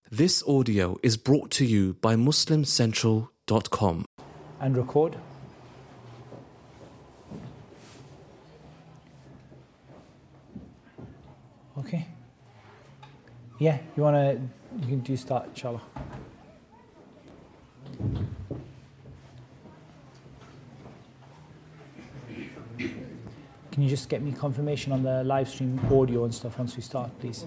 This audio is brought to you by MuslimCentral.com. And record. Okay. Yeah, you can do start, inshallah. Can you just get me confirmation on the live stream audio and stuff once we start, please?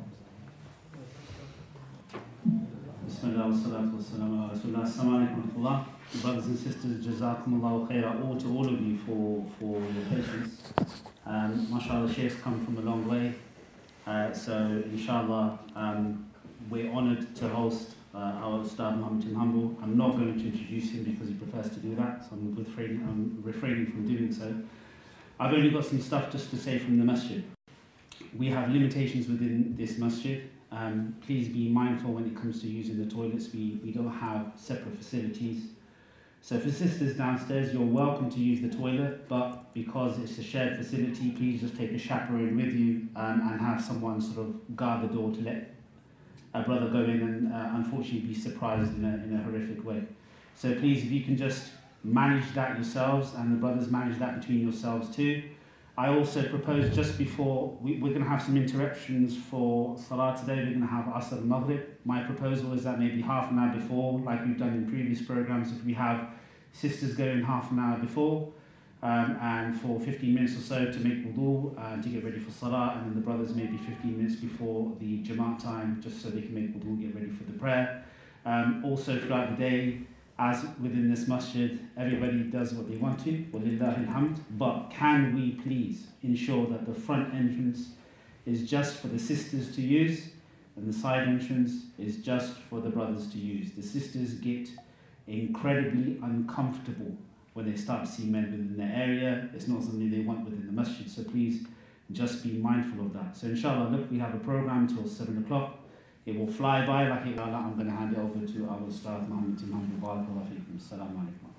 Brothers and sisters, Jazakumullahu khairah to all of you for your patience. MashaAllah, Sheikh's come from a long way. So inshallah, we're honoured to host our Ustad Muhammad Tim Humble. I'm not going to introduce him because he prefers to do that, so I'm refraining from doing so. I've only got some stuff just to say from the masjid. We have limitations within this masjid. Please be mindful when it comes to using the toilets. We don't have separate facilities. So for sisters downstairs, you're welcome to use the toilet, but because it's a shared facility, please just take a chaperone with you and have someone sort of guard the door to let a brother go in and unfortunately be surprised in a horrific way. So please, if you can just manage that yourselves, and the brothers manage that between yourselves too. I also propose just before, we're going to have some interruptions for Salah today. We're going to have Asr al-Maghrib. My proposal is that maybe half an hour before, like we've done in previous programs, if we have sisters go in half an hour before and for 15 minutes or so to make wudu to get ready for Salah, and then the brothers maybe 15 minutes before the Jamaat time, just so they can make wudu, get ready for the prayer. Also throughout the day, as within this masjid, everybody does what they want to, walillahi alhamd, but can we please ensure that the front entrance is just for the sisters to use and the side entrance is just for the brothers to use. The sisters get incredibly uncomfortable when they start to see men within the area. It's not something they want within the masjid, so please just be mindful of that. So inshallah, look, we have a program till 7 o'clock. It will fly by like it. I'm going to hand it over to our Ustad Muhammad Tim Humble. Barakallahu feekum. Assalamu alaikum.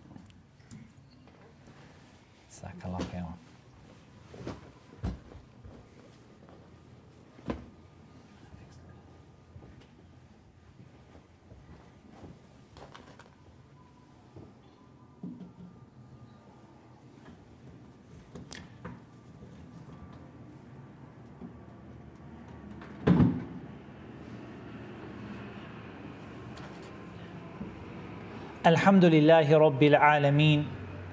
Jazakallah khairan. الحمد لله رب العالمين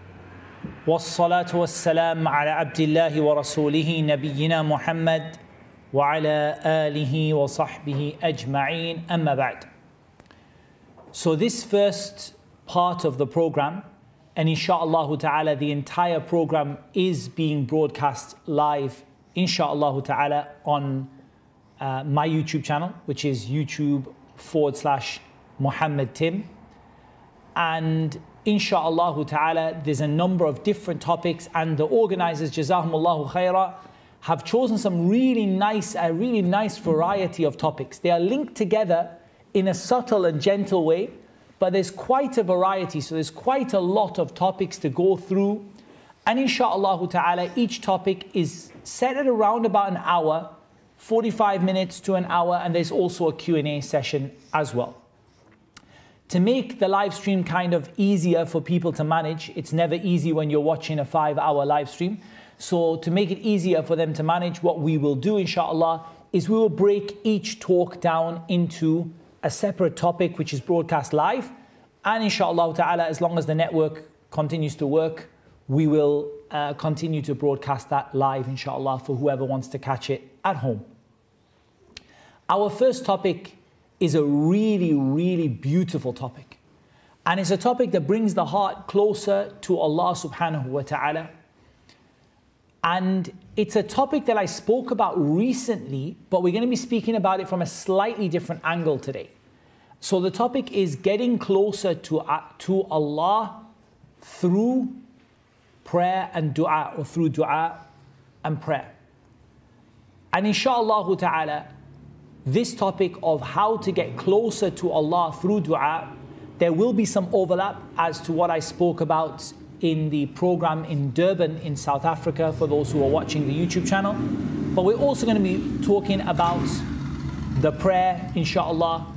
والصلاة والسلام على عبد الله ورسوله نبينا محمد وعلى آله وصحبه أجمعين أما بعد. So this first part of the program, and inshaAllah ta'ala the entire program is being broadcast live inshaAllah ta'ala on my YouTube channel, which is YouTube.com/Muhammad Tim. And insha'Allah ta'ala, there's a number of different topics, and the organizers, Jazahumullahu khairah, have chosen some a really nice variety of topics. They are linked together in a subtle and gentle way, but there's quite a variety, so there's quite a lot of topics to go through. And insha'Allah ta'ala, each topic is set at around about an hour, 45 minutes to an hour, and there's also a Q&A session as well. To make the live stream kind of easier for people to manage, it's never easy when you're watching a 5-hour live stream. So to make it easier for them to manage, what we will do, inshallah, is we will break each talk down into a separate topic which is broadcast live. And inshallah ta'ala, as long as the network continues to work, we will continue to broadcast that live, inshallah, for whoever wants to catch it at home. Our first topic is a really beautiful topic. And it's a topic that brings the heart closer to Allah subhanahu wa ta'ala. And it's a topic that I spoke about recently, but we're going to be speaking about it from a slightly different angle today. So the topic is getting closer to Allah through prayer and dua, or through dua and prayer. And inshaAllah ta'ala, this topic of how to get closer to Allah through dua, there will be some overlap as to what I spoke about in the program in Durban in South Africa for those who are watching the YouTube channel. But we're also going to be talking about the prayer, inshallah,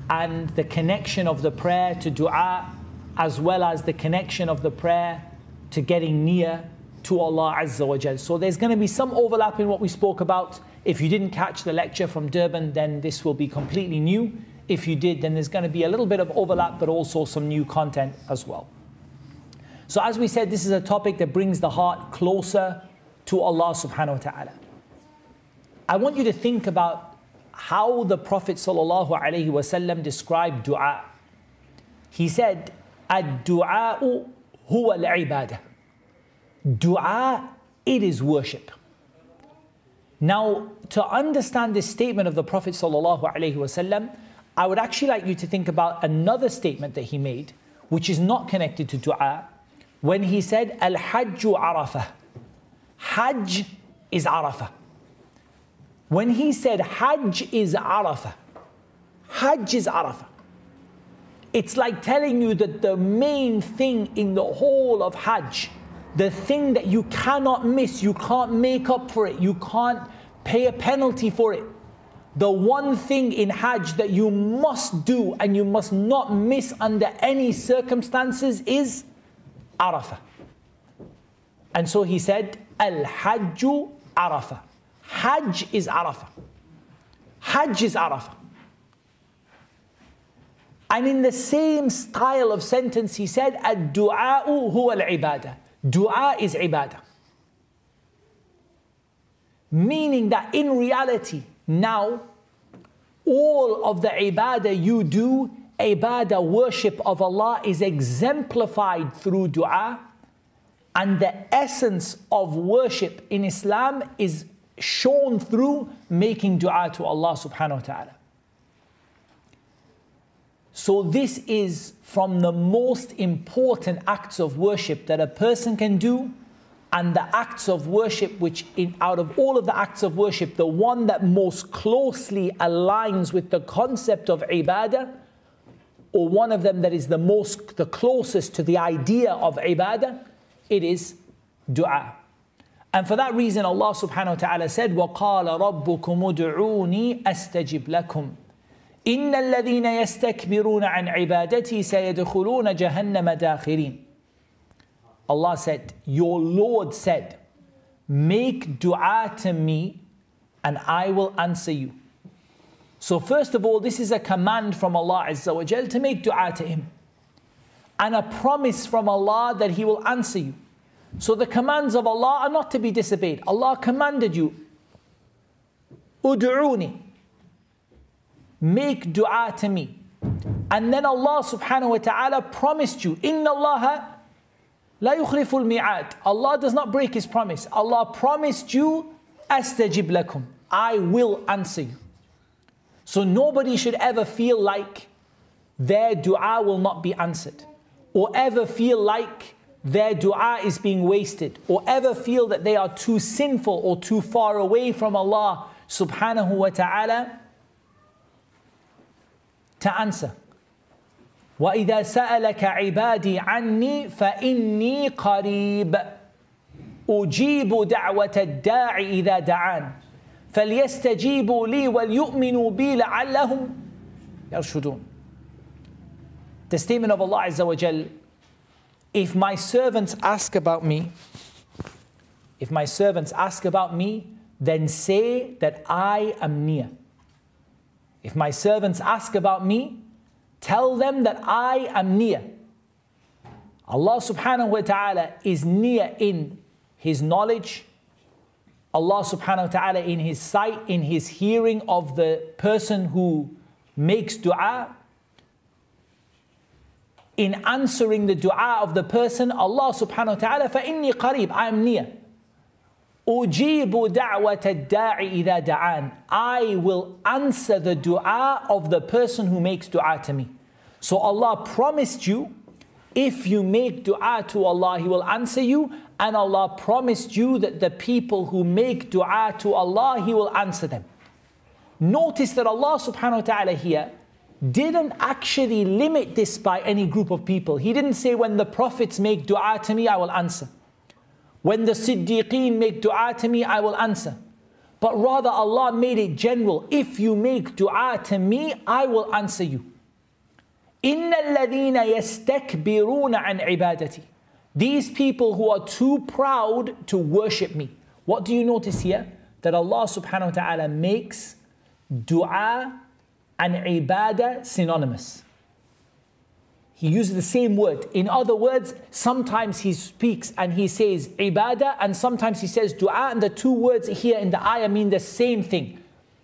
and the connection of the prayer to dua, as well as the connection of the prayer to getting near to Allah Azza wa Jal. So there's going to be some overlap in what we spoke about. If you didn't catch the lecture from Durban, then this will be completely new. If you did, then there's going to be a little bit of overlap, but also some new content as well. So as we said, this is a topic that brings the heart closer to Allah subhanahu wa ta'ala. I want you to think about how the Prophet sallallahu alaihi wasallam described dua. He said, "Ad-du'a'u huwa al-ibadah." Dua, it is worship. Now, to understand this statement of the Prophet sallallahu alaihi wasallam, I would actually like you to think about another statement that he made, which is not connected to dua, when he said, "Al-hajju arafah." Hajj is Arafah. When he said Hajj is Arafah, Hajj is Arafah. It's like telling you that the main thing in the whole of Hajj, the thing that you cannot miss, you can't make up for it, you can't pay a penalty for it. The one thing in Hajj that you must do and you must not miss under any circumstances is Arafah. And so he said, Al-Hajju Arafah. Hajj is Arafah. Hajj is Arafah. And in the same style of sentence, he said, Ad-du'a'u huwa al-ibadah. Dua is ibadah. Meaning that in reality, now, all of the ibadah you do, ibadah, worship of Allah, is exemplified through dua. And the essence of worship in Islam is shown through making dua to Allah subhanahu wa ta'ala. So this is from the most important acts of worship that a person can do, and the acts of worship which, out of all of the acts of worship, the one that most closely aligns with the concept of ibadah, or one of them that is the closest to the idea of ibadah, it is dua. And for that reason, Allah subhanahu wa ta'ala said, وَقَالَ رَبُّكُمُ ادْعُونِي أَسْتَجِبْ لَكُمْ إِنَّ الَّذِينَ يَسْتَكْبِرُونَ عَنْ عِبَادَتِي سَيَدْخُلُونَ جَهَنَّمَ دَاخِرِينَ. Allah said, your Lord said, make dua to me and I will answer you. So first of all, this is a command from Allah Azza wa Jal to make dua to Him, and a promise from Allah that He will answer you. So the commands of Allah are not to be disobeyed. Allah commanded you, Ud'uni, make dua to me. And then Allah subhanahu wa ta'ala promised you, Inna Allaha la yukhliful mi'ad. Allah does not break His promise. Allah promised you, Astajib lakum, I will answer you. So nobody should ever feel like their dua will not be answered, or ever feel like their dua is being wasted, or ever feel that they are too sinful or too far away from Allah subhanahu wa ta'ala to answer. وَإِذَا سَأَلَكَ عِبَادِي عَنِّي فَإِنِّي قَرِيبٌ أُجِيبُ دَعْوَةَ الدَّاعِ إِذَا دَعَانِ فَلْيَسْتَجِيبُوا لِي وَلْيُؤْمِنُوا بِي لَعَلَّهُمْ يَرْشُدُونَ. The statement of Allah Azza wa Jal, if my servants ask about me, then say that I am near. If my servants ask about me, tell them that I am near. Allah subhanahu wa ta'ala is near in His knowledge. Allah subhanahu wa ta'ala in His sight, in His hearing of the person who makes dua. In answering the dua of the person, Allah subhanahu wa ta'ala, فَإِنِّي قَرِيبٌ, I am near. أُجِيبُ دَعْوَةَ الدَّاعِ إِذَا دَعَانِ, I will answer the dua of the person who makes dua to me. So Allah promised you, if you make dua to Allah, He will answer you. And Allah promised you that the people who make dua to Allah, He will answer them. Notice that Allah subhanahu wa ta'ala here didn't actually limit this by any group of people. He didn't say, when the prophets make dua to me, I will answer. When the Siddiqeen make dua to me, I will answer. But rather Allah made it general. If you make dua to me, I will answer you. إِنَّ الَّذِينَ يَسْتَكْبِرُونَ عَنْ عِبَادَتِي. These people who are too proud to worship me. What do you notice here? That Allah subhanahu wa ta'ala makes dua and ibadah synonymous. He uses the same word. In other words, sometimes he speaks and he says ibadah, and sometimes he says dua, and the two words here in the ayah mean the same thing.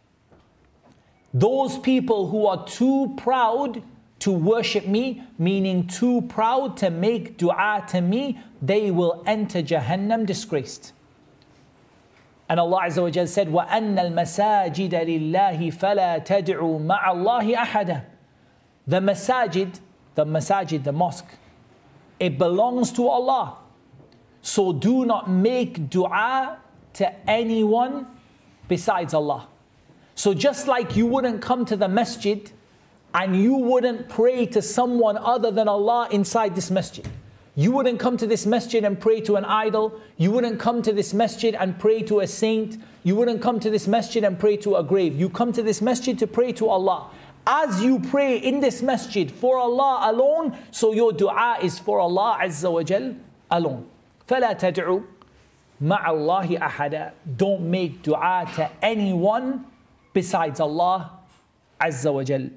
Those people who are too proud to worship me, meaning too proud to make dua to me, they will enter Jahannam disgraced. And Allah Azza wa Jal said, وَأَنَّ الْمَسَاجِدَ لِلَّهِ فَلَا تَدْعُوا مَعَ اللَّهِ أَحَدًا. The masajid, the mosque, it belongs to Allah. So do not make dua to anyone besides Allah. So just like you wouldn't come to the masjid and you wouldn't pray to someone other than Allah inside this masjid. You wouldn't come to this masjid and pray to an idol. You wouldn't come to this masjid and pray to a saint. You wouldn't come to this masjid and pray to a grave. You come to this masjid to pray to Allah. As you pray in this masjid for Allah alone, so your dua is for Allah Azza wa Jal alone. فَلَا تَدْعُوا مَعَ اللَّهِ أَحَدًا. Don't make dua to anyone besides Allah Azza wa Jal.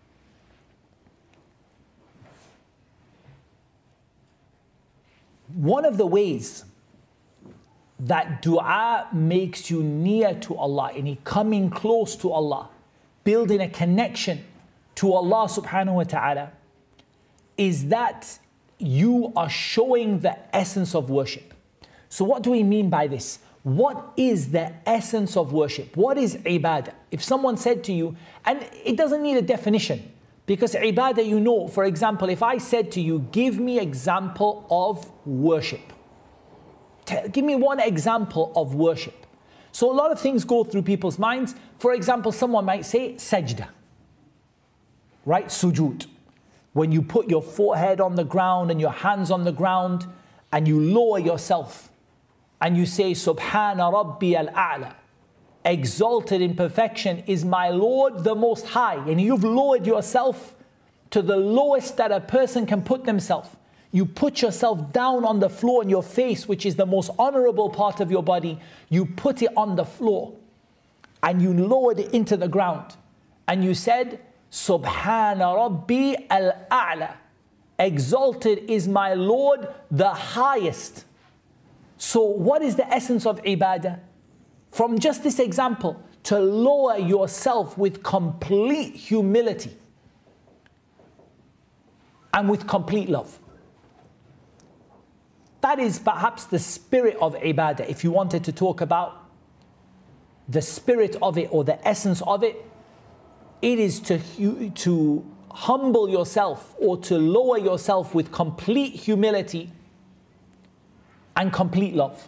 One of the ways that dua makes you near to Allah, and coming close to Allah, building a connection to Allah subhanahu wa ta'ala, is that you are showing the essence of worship. So what do we mean by this? What is the essence of worship? What is ibadah? If someone said to you, and it doesn't need a definition, because ibadah, you know, for example, if I said to you, give me example of worship. Give me one example of worship. So a lot of things go through people's minds. For example, someone might say sajda, right? Sujood. When you put your forehead on the ground and your hands on the ground and you lower yourself and you say, Subhana Rabbi al-A'la. Exalted in perfection is my Lord the Most High. And you've lowered yourself to the lowest that a person can put themselves. You put yourself down on the floor, and your face, which is the most honorable part of your body, you put it on the floor and you lowered it into the ground. And you said, Subhana Rabbi al-A'la. Exalted is my Lord the highest. So what is the essence of ibadah? From just this example, to lower yourself with complete humility and with complete love. That is perhaps the spirit of ibadah. If you wanted to talk about the spirit of it or the essence of it, it is to humble yourself or to lower yourself with complete humility and complete love.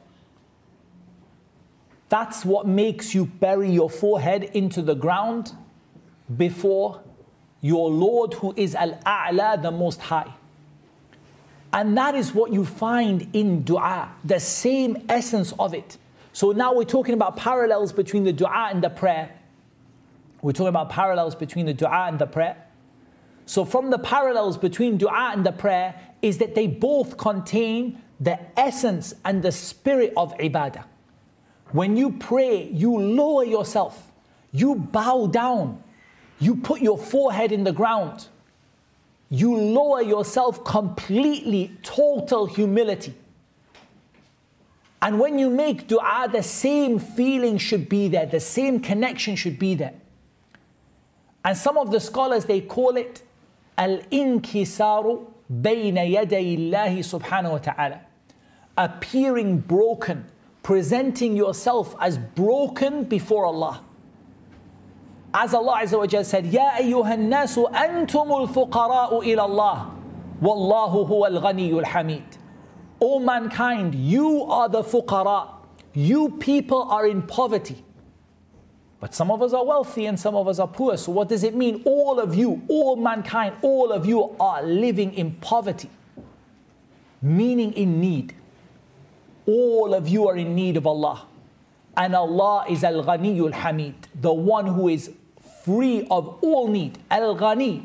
That's what makes you bury your forehead into the ground before your Lord, who is Al-A'la, the Most High. And that is what you find in dua, the same essence of it. So now we're talking about parallels between the dua and the prayer. We're talking about parallels between the dua and the prayer. So from the parallels between dua and the prayer is that they both contain the essence and the spirit of ibadah. When you pray, you lower yourself, you bow down, you put your forehead in the ground, you lower yourself completely, total humility. And when you make dua, the same feeling should be there, the same connection should be there. And some of the scholars, they call it al-inkisaru bayna yaday Allahi subhanahu wa ta'ala. Appearing broken, presenting yourself as broken before Allah. As Allah Azza wa Jalla said, Ya ayyuhan nasu antumul fuqara'u ila Allah, wallahu huwal ghaniyyul hamid. O mankind, you are the fuqara. You people are in poverty. But some of us are wealthy and some of us are poor. So what does it mean? All of you, all mankind, all of you are living in poverty. Meaning in need. All of you are in need of Allah. And Allah is Al-Ghaniyyul Hamid, the one who is free of all need. Al-Ghani.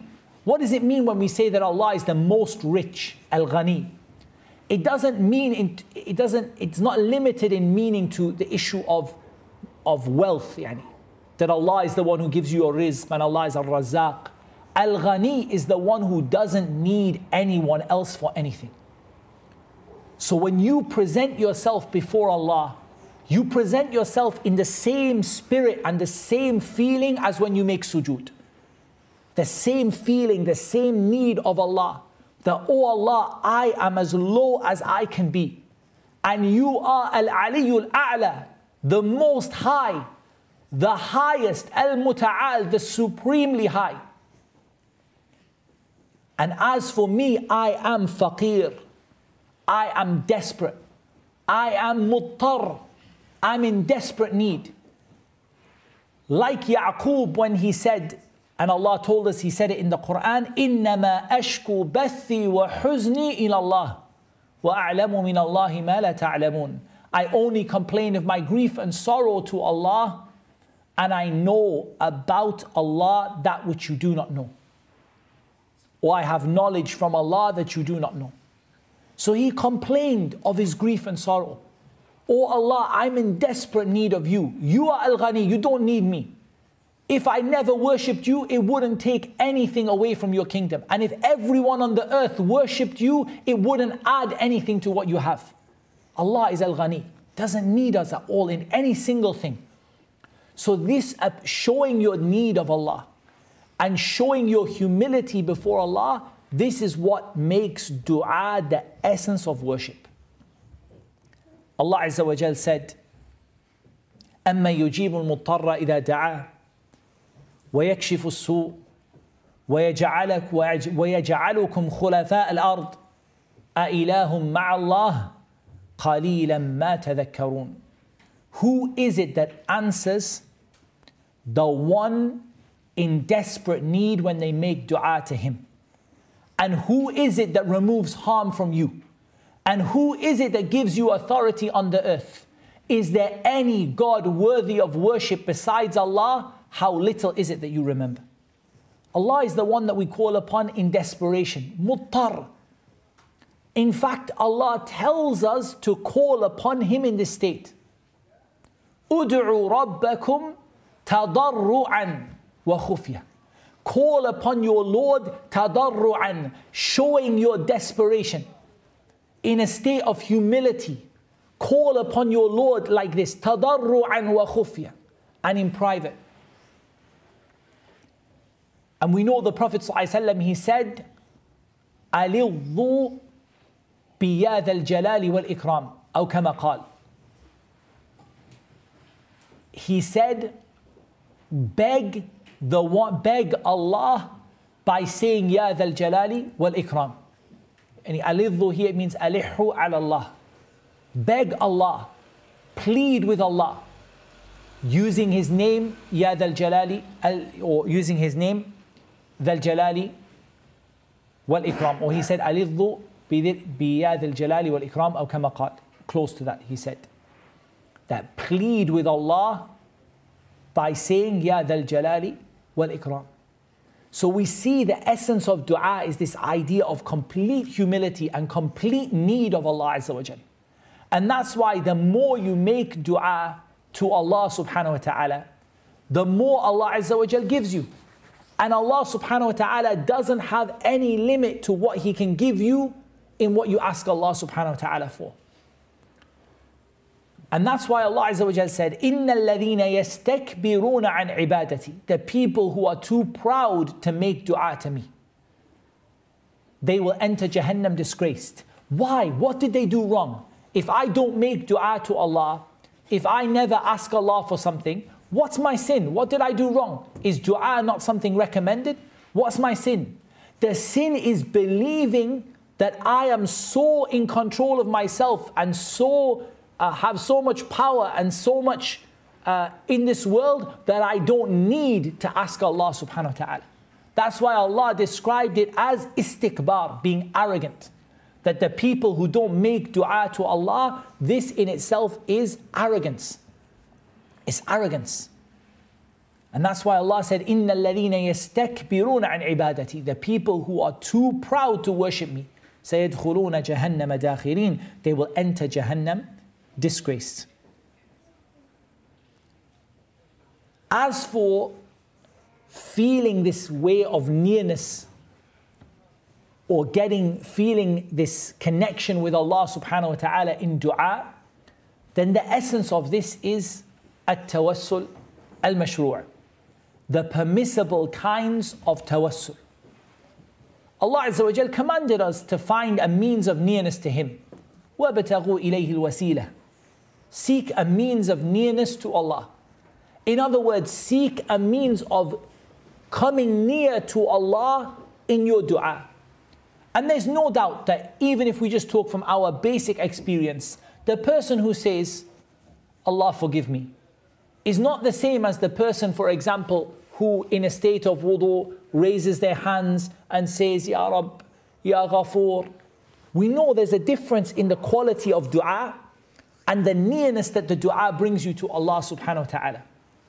What does it mean when we say that Allah is the most rich, Al-Ghani? It doesn't mean, it's not limited in meaning to the issue of wealth, yani. That Allah is the one who gives you a rizq and Allah is Al-Razzaq. Al-Ghani is the one who doesn't need anyone else for anything. So when you present yourself before Allah, you present yourself in the same spirit and the same feeling as when you make sujood. The same feeling, the same need of Allah. That, oh Allah, I am as low as I can be. And you are Al-Aliyul A'la, the most high, the highest, Al-Muta'al, the supremely high. And as for me, I am faqir. I am desperate. I am muttar. I'm in desperate need. Like Ya'qub when he said, and Allah told us, He said it in the Quran, إِنَّمَا أَشْكُو بَثِّي وَحُزْنِي إِلَى اللَّهِ وَأَعْلَمُ مِنَ اللَّهِ مَا لَا تَعْلَمُونَ. I only complain of my grief and sorrow to Allah, and I know about Allah that which you do not know. Or I have knowledge from Allah that you do not know. So he complained of his grief and sorrow. Oh Allah, I'm in desperate need of you. You are Al-Ghani, you don't need me. If I never worshipped you, it wouldn't take anything away from your kingdom. And if everyone on the earth worshipped you, it wouldn't add anything to what you have. Allah is Al-Ghani, doesn't need us at all in any single thing. So this showing your need of Allah and showing your humility before Allah, this is what makes dua the essence of worship. Allah Azza wa Jal said, أَمَّا يُجِيبُ الْمُضْطَرَّ إِذَا دَعَاهُ وَيَكْشِفُ السُّوءَ وَيَجْعَلُكُمْ خُلَفَاءَ الْأَرْضِ أَإِلَهٌ مَعَ اللَّهِ قَلِيلًا مَا تَذَكَّرُونَ. Who is it that answers the one in desperate need when they make dua to Him? And who is it that removes harm from you? And who is it that gives you authority on the earth? Is there any God worthy of worship besides Allah? How little is it that you remember? Allah is the one that we call upon in desperation. Muttar. In fact, Allah tells us to call upon Him in this state. Ud'u rabbakum tadarru'an wa khufya. Call upon your Lord tadarru'an, showing your desperation. In a state of humility. Call upon your Lord like this, tadarru'an wa khufya, and in private. And we know the Prophet ﷺ, he said, أَلِظُّوا بِيَا ذَا الْجَلَالِ وَالْإِكْرَامِ أو كما قال. He said, beg Allah by saying Ya ذا الجلال والإكرام. And أَلِظُّوا here, it means أَلِحُّوا عَلَى اللَّهِ. Beg Allah, plead with Allah, using His name Ya ذا الجلال, or using His name ذا الجلال والإكرام. Or he said أَلِظُّوا بِيَا ذَا الْجَلَالِ وَالْإِكْرَامِ أو كما قال. Close to that, he said. That plead with Allah by saying Ya ذا الجلال والإكرام. So we see the essence of dua is this idea of complete humility and complete need of Allah Azza wa Jal. And that's why the more you make dua to Allah subhanahu wa ta'ala, the more Allah Azza wa Jal gives you. And Allah subhanahu wa ta'ala doesn't have any limit to what He can give you in what you ask Allah subhanahu wa ta'ala for. And that's why Allah Azza wa Jal said, إِنَّ الَّذِينَ يَسْتَكْبِرُونَ عَنْ عِبَادَتِي. The people who are too proud to make dua to me, they will enter Jahannam disgraced. Why? What did they do wrong? If I don't make dua to Allah, if I never ask Allah for something, what's my sin? What did I do wrong? Is dua not something recommended? What's my sin? The sin is believing that I am so in control of myself and so have so much power and so much in this world that I don't need to ask Allah subhanahu wa ta'ala. That's why Allah described it as istikbar, being arrogant. That the people who don't make dua to Allah, this in itself is arrogance. It's arrogance. And that's why Allah said, إِنَّ الَّذِينَ يَسْتَكْبِرُونَ عَنْ عِبَادَتِي. The people who are too proud to worship me, سَيَدْخُلُونَ جَهَنَّمَ دَاخِرِينَ. They will enter Jahannam disgraced. As for feeling this way of nearness, or feeling this connection with Allah subhanahu wa ta'ala in dua, then the essence of this is at-tawassul al-mashru', the permissible kinds of tawassul. Allah Azza wa Jal commanded us to find a means of nearness to Him. وَابْتَغُوا إِلَيْهِ الْوَسِيلَةِ. Seek a means of nearness to Allah. In other words, seek a means of coming near to Allah in your dua. And there's no doubt that even if we just talk from our basic experience, the person who says, Allah forgive me, is not the same as the person, for example, who in a state of wudu raises their hands and says, Ya Rabb, Ya Ghafoor. We know there's a difference in the quality of dua and the nearness that the dua brings you to Allah subhanahu wa ta'ala.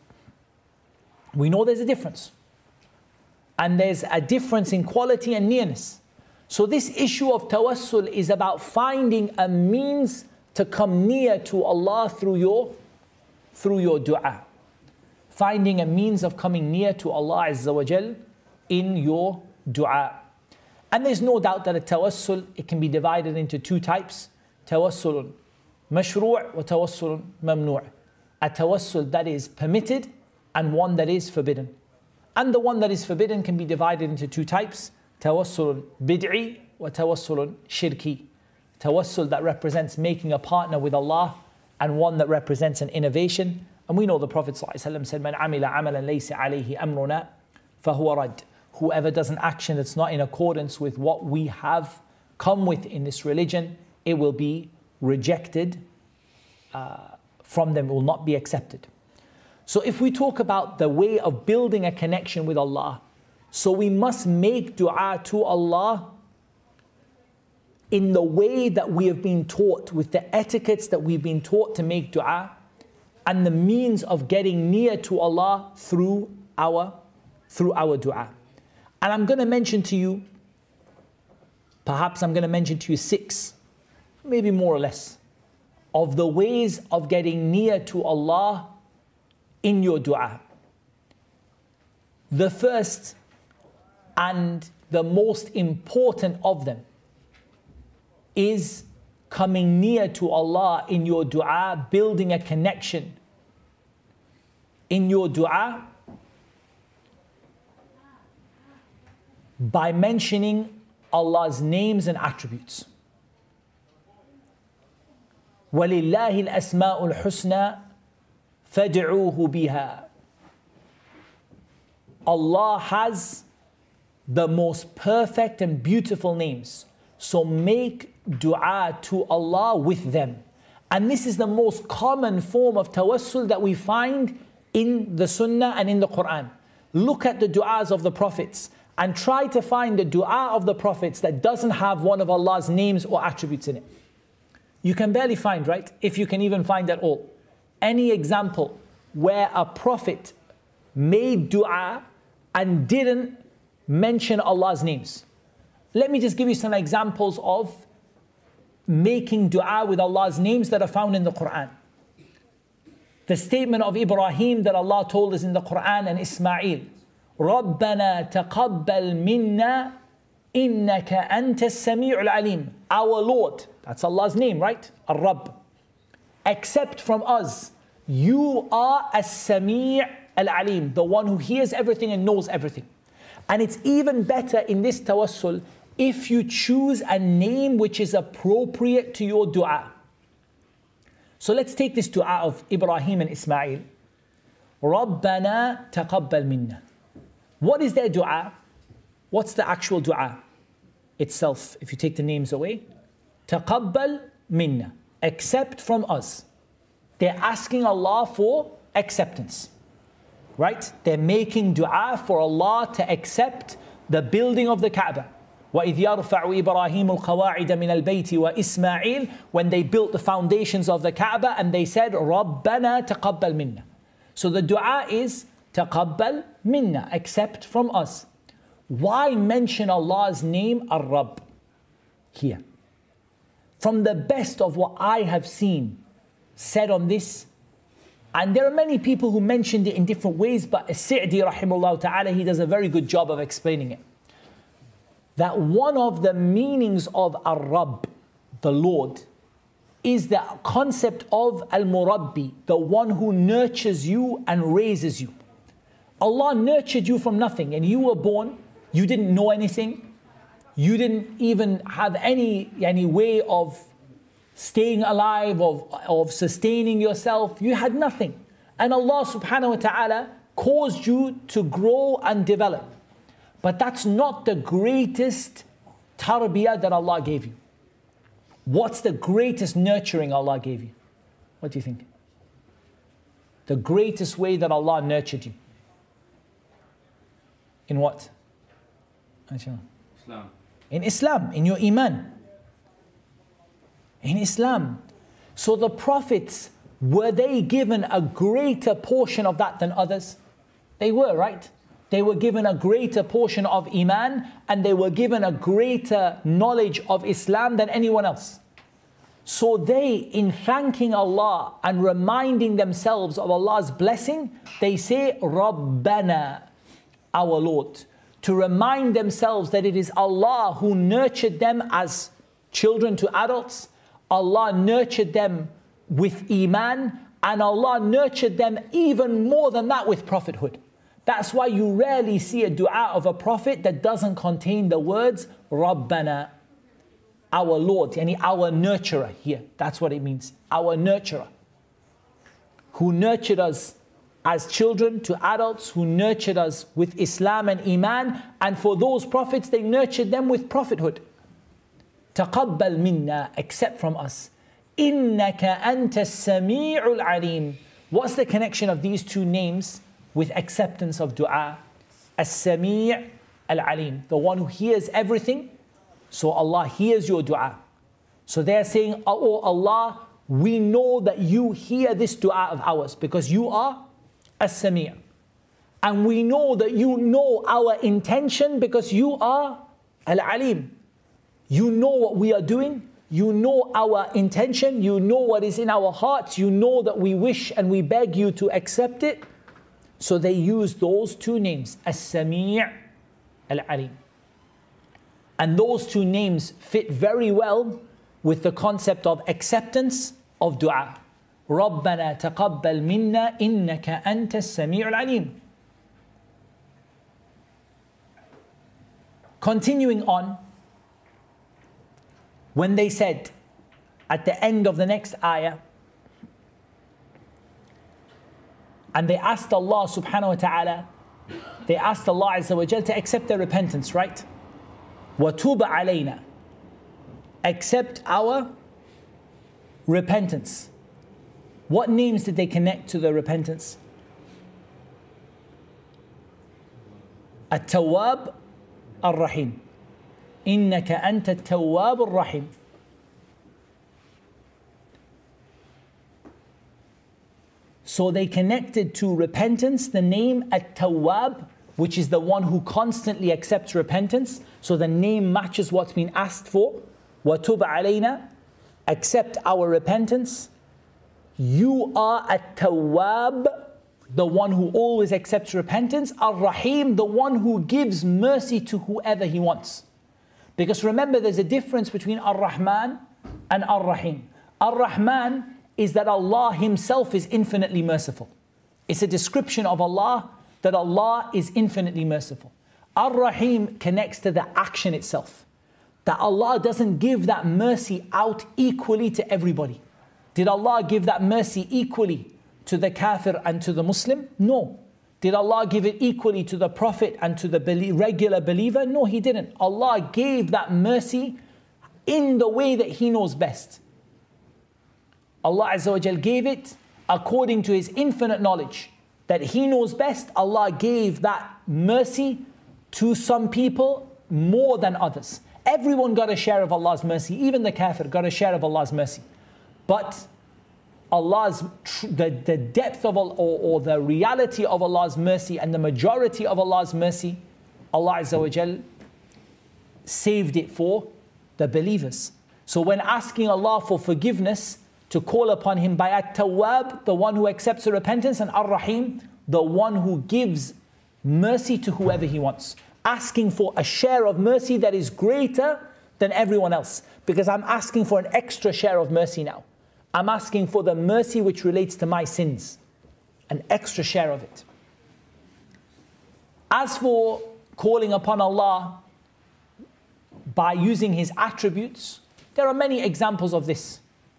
We know there's a difference. And there's a difference in quality and nearness. So this issue of tawassul is about finding a means to come near to Allah through your dua. Finding a means of coming near to Allah Azza wa Jal in your dua. And there's no doubt that a tawassul, it can be divided into two types. Tawassulun mashru' wa tawassulun mamnu'. A tawassul that is permitted and one that is forbidden. And the one that is forbidden can be divided into two types. Tawassulun bid'i wa tawassulun shirki. Tawassul that represents making a partner with Allah, and one that represents an innovation. And we know the Prophet ﷺ said, Man amila amalan laysa alayhi amruna fahuwa rad. Whoever does an action that's not in accordance with what we have come with in this religion, it will be rejected from them, it will not be accepted. So if we talk about the way of building a connection with Allah, so we must make dua to Allah in the way that we have been taught, with the etiquettes that we've been taught to make dua, and the means of getting near to Allah through our dua. And I'm going to mention to you, perhaps I'm going to mention to you 6, maybe more or less, of the ways of getting near to Allah in your dua. The first and the most important of them is coming near to Allah in your dua, building a connection in your dua by mentioning Allah's names and attributes. وَلِلَّهِ الْأَسْمَاءُ الْحُسْنَى فَادْعُوهُ بِهَا. Allah has the most perfect and beautiful names. So make dua to Allah with them. And this is the most common form of tawassul that we find in the Sunnah and in the Quran. Look at the du'as of the Prophets and try to find the dua of the Prophets that doesn't have one of Allah's names or attributes in it. You can barely find, right? If you can even find at all. Any example where a Prophet made dua and didn't mention Allah's names. Let me just give you some examples of making dua with Allah's names that are found in the Quran. The statement of Ibrahim that Allah told us in the Quran, and Ismail. رَبَّنَا تَقَبَّلْ مِنَّا إِنَّكَ أَنْتَ السَّمِيعُ الْعَلِيمُ. Our Lord, that's Allah's name, right? Ar-Rabb. Accept from us, you are as-Sami' al-Alim, the one who hears everything and knows everything. And it's even better in this tawassul if you choose a name which is appropriate to your dua. So let's take this dua of Ibrahim and Ismail. رَبَّنَا تَقَبَّلْ مِنَّا. What is their dua? What's the actual dua itself? If you take the names away. تَقَبَّلْ مِنَّا. Accept from us. They're asking Allah for acceptance. Right? They're making dua for Allah to accept the building of the Kaaba. وَإِذْ يَرْفَعُ إِبْرَاهِيمُ الْقَوَاعِدَ مِنَ الْبَيْتِ وَإِسْمَاعِيلُ. When they built the foundations of the Kaaba and they said, رَبَّنَا تَقَبَّلْ مِنَّا. So the dua is, تقبل منا, accept from us. Why mention Allah's name Ar-Rabb here? From the best of what I have seen said on this, and there are many people who mentioned it in different ways, but As-Sa'di rahimahullah ta'ala, he does a very good job of explaining it. That one of the meanings of Ar-Rabb, the Lord, is the concept of Al-Murabbi, the one who nurtures you and raises you. Allah nurtured you from nothing, and you were born, you didn't know anything, you didn't even have any way of staying alive, of sustaining yourself, you had nothing. And Allah subhanahu wa ta'ala caused you to grow and develop. But that's not the greatest tarbiyah that Allah gave you. What's the greatest nurturing Allah gave you? What do you think? The greatest way that Allah nurtured you. In what? Islam. In Islam, in your iman. In Islam. So the prophets, were they given a greater portion of that than others? They were, right? They were given a greater portion of iman, and they were given a greater knowledge of Islam than anyone else. So they, in thanking Allah and reminding themselves of Allah's blessing, they say, Rabbana, our Lord. To remind themselves that it is Allah who nurtured them as children to adults. Allah nurtured them with iman, and Allah nurtured them even more than that with prophethood. That's why you rarely see a dua of a prophet that doesn't contain the words Rabbana, our Lord, yani our nurturer here. That's what it means, our nurturer. Who nurtured us as children to adults, who nurtured us with Islam and Iman, and for those prophets, they nurtured them with prophethood. تقبل منا, accept from us. إنك أنت السميع العليم. What's the connection of these two names with acceptance of dua? As-Sami' al-Alim, the one who hears everything. So Allah hears your dua. So they're saying, oh Allah, we know that you hear this dua of ours because you are As-Sami'. And we know that you know our intention because you are Al-Alim. You know what we are doing. You know our intention. You know what is in our hearts. You know that we wish and we beg you to accept it. So they use those two names, As-Sami' Al-Alim. And those two names fit very well with the concept of acceptance of dua. رَبَّنَا تَقَبَّلْ مِنَّا إِنَّكَ أَنْتَ السَّمِيعُ الْعَلِيمُ. Continuing on, when they said at the end of the next ayah, and they asked Allah subhanahu wa ta'ala, they asked Allah Azza wa Jal to accept their repentance, right? وَتُوبَ عَلَيْنَا, accept our repentance. What names did they connect to the repentance? At-Tawwab Ar-Rahim. إِنَّكَ أَنْتَ التَّوَّابُ الرَّحِيمُ. So they connected to repentance the name At-Tawwab, which is the one who constantly accepts repentance. So the name matches what's been asked for. وَتُوبَ عَلَيْنَا, accept our repentance. You are At-Tawwab, the one who always accepts repentance. Ar-Rahim, the one who gives mercy to whoever He wants. Because remember, there's a difference between Ar-Rahman and Ar-Rahim. Ar-Rahman is that Allah Himself is infinitely merciful. It's a description of Allah that Allah is infinitely merciful. Ar-Rahim connects to the action itself. That Allah doesn't give that mercy out equally to everybody. Did Allah give that mercy equally to the kafir and to the Muslim? No. Did Allah give it equally to the Prophet and to the regular believer? No, He didn't. Allah gave that mercy in the way that He knows best. Allah Azza wa Jal gave it according to His infinite knowledge. That He knows best, Allah gave that mercy to some people more than others. Everyone got a share of Allah's mercy. Even the kafir got a share of Allah's mercy. But the depth of or the reality of Allah's mercy and the majority of Allah's mercy, Allah Azza wa Jal saved it for the believers. So when asking Allah for forgiveness, to call upon Him by At-Tawwab, the one who accepts the repentance, and Ar-Rahim, the one who gives mercy to whoever He wants. Asking for a share of mercy that is greater than everyone else. Because I'm asking for an extra share of mercy now. I'm asking for the mercy which relates to my sins. An extra share of it. As for calling upon Allah by using His attributes, there are many examples of this.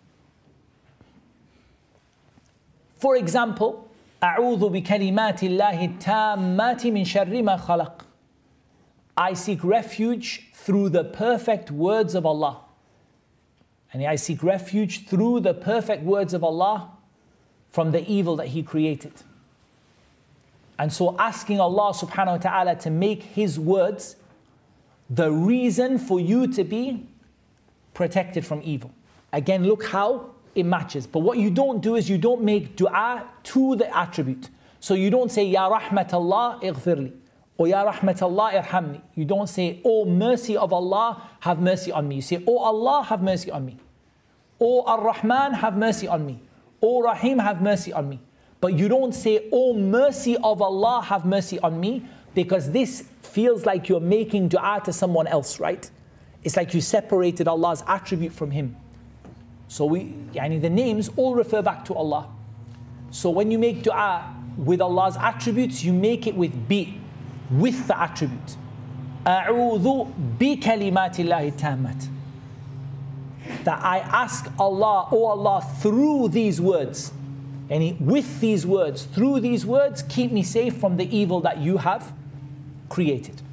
For example, أعوذ بكلمات الله التامات من شر ما خلق. I seek refuge through the perfect words of Allah. And I seek refuge through the perfect words of Allah from the evil that He created. And so asking Allah subhanahu wa ta'ala to make His words the reason for you to be protected from evil. Again, look how it matches. But what you don't do is you don't make dua to the attribute. So you don't say, Ya Rahmatallah ighfirli, or Ya Rahmatallah irhamni. You don't say, Oh mercy of Allah, have mercy on me. You say, Oh Allah, have mercy on me. Oh Ar-Rahman, have mercy on me. Oh Rahim, have mercy on me. But you don't say, Oh mercy of Allah, have mercy on me, because this feels like you're making dua to someone else, right? It's like you separated Allah's attribute from Him. So the names all refer back to Allah. So when you make dua with Allah's attributes, you make it with bi, with the attribute. أعوذ بكلمات الله التامات. That I ask Allah, oh Allah, through these words, with these words, through these words, keep me safe from the evil that you have created.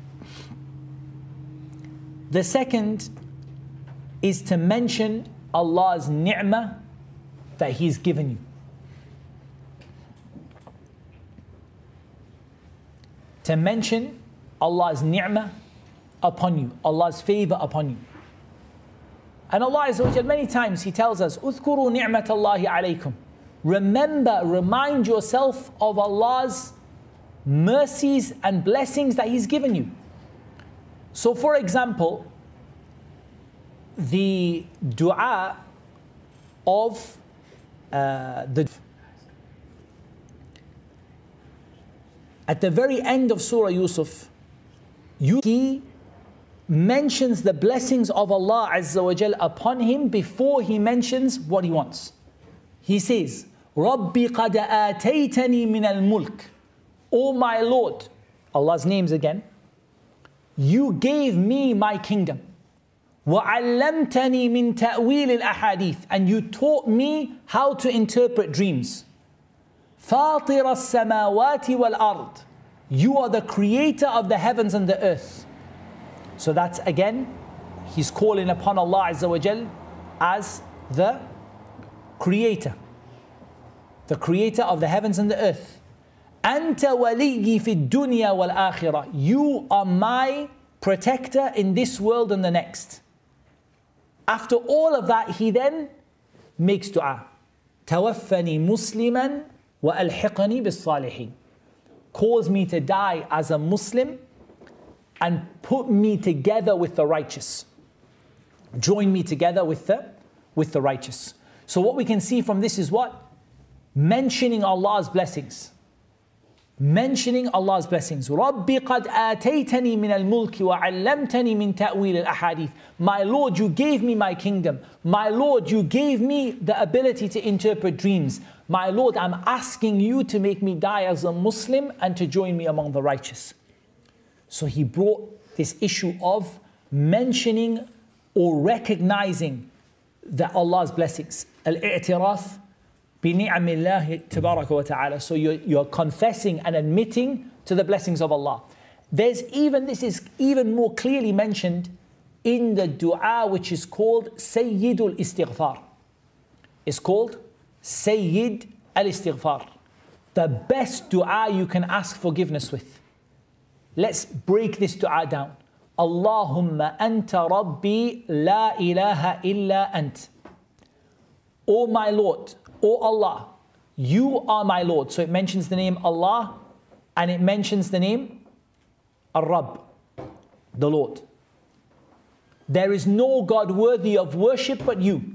The second is to mention Allah's ni'mah that He's given you. To mention Allah's ni'mah upon you, Allah's favor upon you. And Allah Azza wa Jal, many times He tells us, اذكروا نعمة الله عليكم. Remember, remind yourself of Allah's mercies and blessings that He's given you. So for example, the dua of at the very end of Surah Yusuf, He mentions the blessings of Allah Azza wa Jal upon him before he mentions what he wants. He says, Rabbi qad ataytani min al-mulk. Oh my Lord, Allah's names again, you gave me my kingdom. وَعَلَّمْتَنِي مِن تَأْوِيلِ الْأَحَادِيثِ. And you taught me how to interpret dreams. فَاطِرَ السَّمَاوَاتِ وَالْأَرْضِ. You are the creator of the heavens and the earth. So that's again, he's calling upon Allah Azza wa Jal as the creator. The creator of the heavens and the earth. أَنْتَ وَلِيِّي فِي الدُّنْيَا وَالْآخِرَةِ. You are my protector in this world and the next. After all of that, he then makes dua. توفني مسلما وألحقني بالصالحين. Cause me to die as a Muslim and put me together with the righteous. Join me together with the righteous. So what we can see from this is what? Mentioning Allah's blessings. Mentioning Allah's blessings. رَبِّ قَدْ آتَيْتَنِي مِنَ الْمُلْكِ وَعَلَّمْتَنِي مِن تَأْوِيلِ الْأَحَادِيثِ. My Lord, you gave me my kingdom. My Lord, you gave me the ability to interpret dreams. My Lord, I'm asking you to make me die as a Muslim and to join me among the righteous. So he brought this issue of mentioning or recognizing that Allah's blessings. Al-i'tirath بِنِعَمِ اللَّهِ تَبَارَكَ وَتَعَالَى. So you're confessing and admitting to the blessings of Allah. This is even more clearly mentioned in the dua which is called Sayyidul Istighfar. It's called Sayyid al-Istighfar. The best dua you can ask forgiveness with. Let's break this dua down. Allahumma anta rabbi la ilaha illa ant. Oh my Lord, O Allah, you are my Lord. So it mentions the name Allah and it mentions the name Ar-Rabb, the Lord. There is no God worthy of worship but you.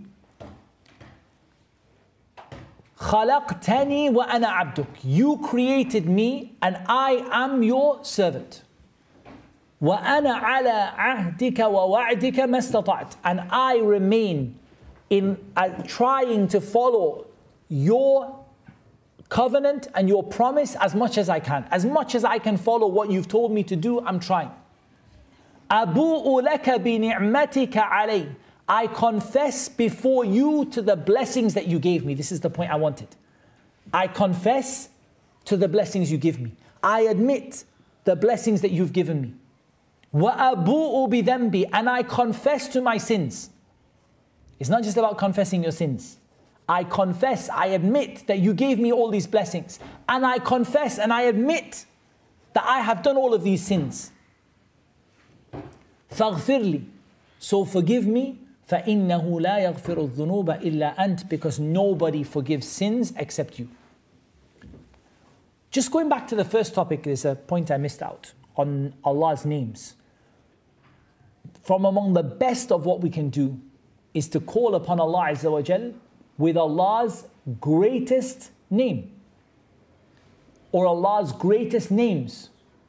خَلَقْتَنِي وَأَنَا عَبْدُكَ. You created me and I am your servant. وَأَنَا عَلَىٰ عَهْدِكَ وَوَعْدِكَ مَا اسْتَطَعْتُ. And I remain in trying to follow your covenant and your promise as much as I can. As much as I can follow what you've told me to do, I'm trying. أَبُوءُ لَكَ بِنِعْمَتِكَ عَلَيْهِ. I confess before you to the blessings that you gave me. This is the point I wanted. I confess to the blessings you give me. I admit the blessings that you've given me. وَأَبُوءُ بِذَنْبِي. And I confess to my sins. It's not just about confessing your sins. I confess, I admit that you gave me all these blessings. And I confess and I admit that I have done all of these sins. فَاغْفِرْ لِي. So forgive me. فَإِنَّهُ لَا يَغْفِرُ الذُّنُوبَ إِلَّا أَنْتَ. Because nobody forgives sins except you. Just going back to the first topic, there's a point I missed out on Allah's names. From among the best of what we can do is to call upon Allah Azza wa Jal with Allah's greatest name or Allah's greatest names.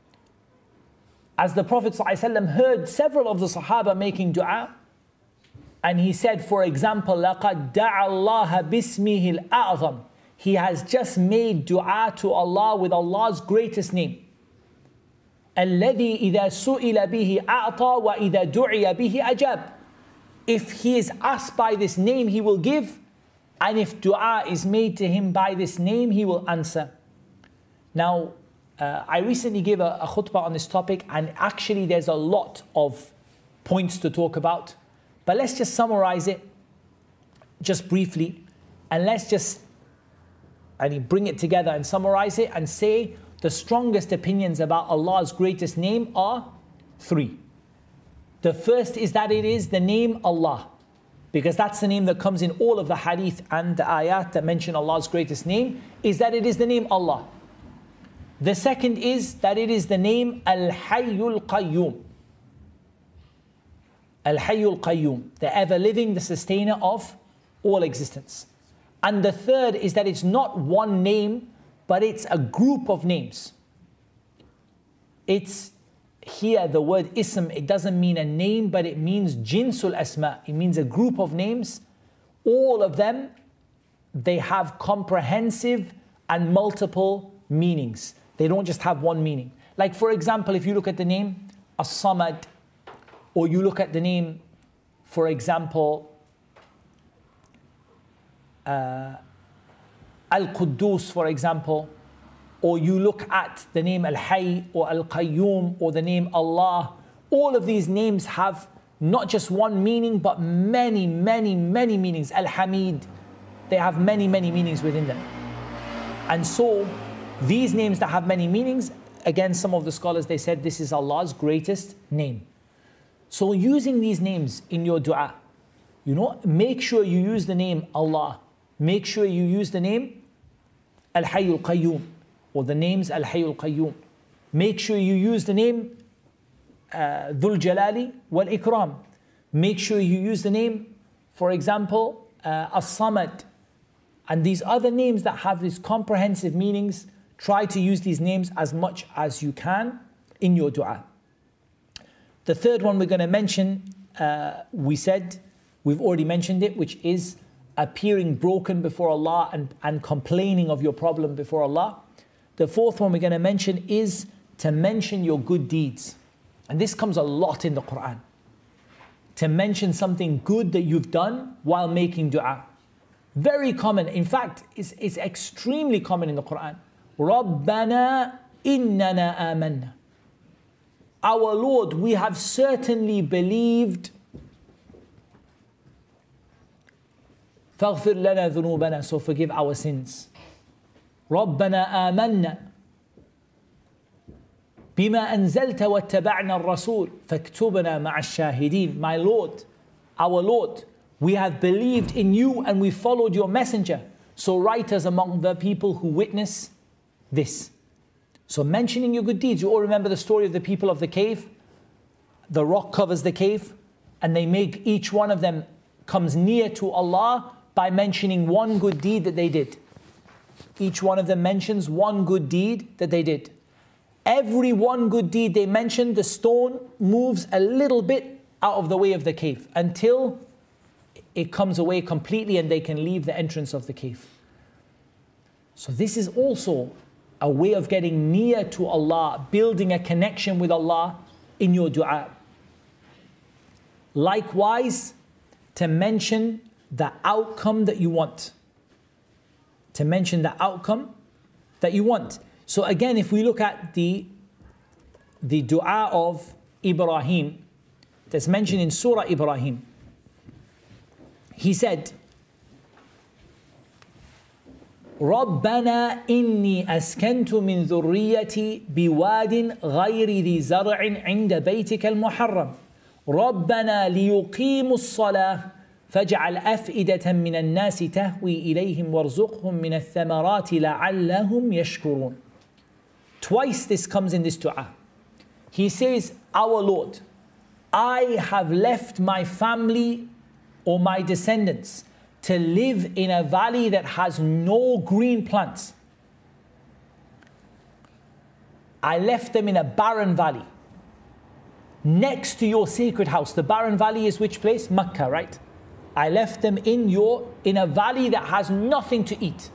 As the Prophet ﷺ heard several of the Sahaba making dua, and he said, for example, لَقَدْ دَعَ اللَّهَ بِاسْمِهِ الْأَعْظَمِ. He has just made dua to Allah with Allah's greatest name. الَّذِي إِذَا سُئِلَ بِهِ أَعْطَى وَإِذَا دُعِيَ بِهِ أَجَابَ. If he is asked by this name, he will give. And if dua is made to him by this name, he will answer. Now, I recently gave a khutbah on this topic, and actually there's a lot of points to talk about. But let's just summarize it just briefly, and let's just bring it together and summarize it and say the strongest opinions about Allah's greatest name are three. The first is that it is the name Allah, because that's the name that comes in all of the hadith and the ayat that mention Allah's greatest name, is that it is the name Allah. The second is that it is the name Al-Hayyul Qayyum. Al-Hayyul Qayyum, the ever-living, the sustainer of all existence. And the third is that it's not one name, but it's a group of names. It's here, the word ism, it doesn't mean a name, but it means jinsul asma. It means a group of names. All of them, they have comprehensive and multiple meanings. They don't just have one meaning. Like for example, if you look at the name As-Samad, or you look at the name, for example, Al-Quddus, for example, or you look at the name Al-Hayy or Al-Qayyum or the name Allah, all of these names have not just one meaning, but many, many, many meanings. Al-Hamid, they have many, many meanings within them. And so, these names that have many meanings, again, some of the scholars, they said this is Allah's greatest name. So using these names in your dua, make sure you use the name Allah. Make sure you use the name Al-Hayyul Qayyum, or the names Al-Hayyul Qayyum. Make sure you use the name Dhul Jalali wal Ikram. Make sure you use the name, for example, As-Samad. And these other names that have these comprehensive meanings, try to use these names as much as you can in your dua. The third one we're going to mention, we've already mentioned it, which is appearing broken before Allah and complaining of your problem before Allah. The fourth one we're going to mention is to mention your good deeds. And this comes a lot in the Quran. To mention something good that you've done while making dua. Very common. In fact, it's extremely common in the Quran. رَبَّنَا إِنَّنَا آمَنَّا. Our Lord, we have certainly believed. فَاغْفِرْ لَنَا ذُنُوبَنَا. So forgive our sins. رَبَّنَا آمَنَّا بِمَا أَنزَلْتَ وَاتَّبَعْنَا الرَّسُولِ فَاكْتُبْنَا مَعَ الشَّاهِدِينَ. My Lord, our Lord, we have believed in you and we followed your messenger. So write us among the people who witness this. So mentioning your good deeds. You all remember the story of the people of the cave? The rock covers the cave, and they make, each one of them comes near to Allah by mentioning one good deed that they did. Each one of them mentions one good deed that they did. Every one good deed they mention, the stone moves a little bit out of the way of the cave until it comes away completely and they can leave the entrance of the cave. So this is also a way of getting near to Allah, building a connection with Allah in your dua. Likewise, to mention the outcome that you want. To mention the outcome that you want. So again, if we look at the dua of Ibrahim, that's mentioned in Surah Ibrahim, he said, رَبَّنَا إِنِّي أَسْكَنْتُ مِنْ ذُرِّيَّتِي بِوَادٍ غَيْرِ ذِي زَرْعٍ عِنْدَ بَيْتِكَ الْمُحَرَّمِ رَبَّنَا لِيُقِيمُوا الصَّلَاةَ فَاجْعَلْ أَفْئِدَةً مِنَ النَّاسِ تَهْوِي إِلَيْهِمْ وَارْزُقْهُمْ مِنَ الثَّمَرَاتِ لَعَلَّهُمْ يَشْكُرُونَ. Twice this comes in this dua. He says, our Lord, I have left my family or my descendants to live in a valley that has no green plants. I left them in a barren valley. Next to your sacred house. The barren valley is which place? Mecca, right? I left them in a valley that has nothing to eat.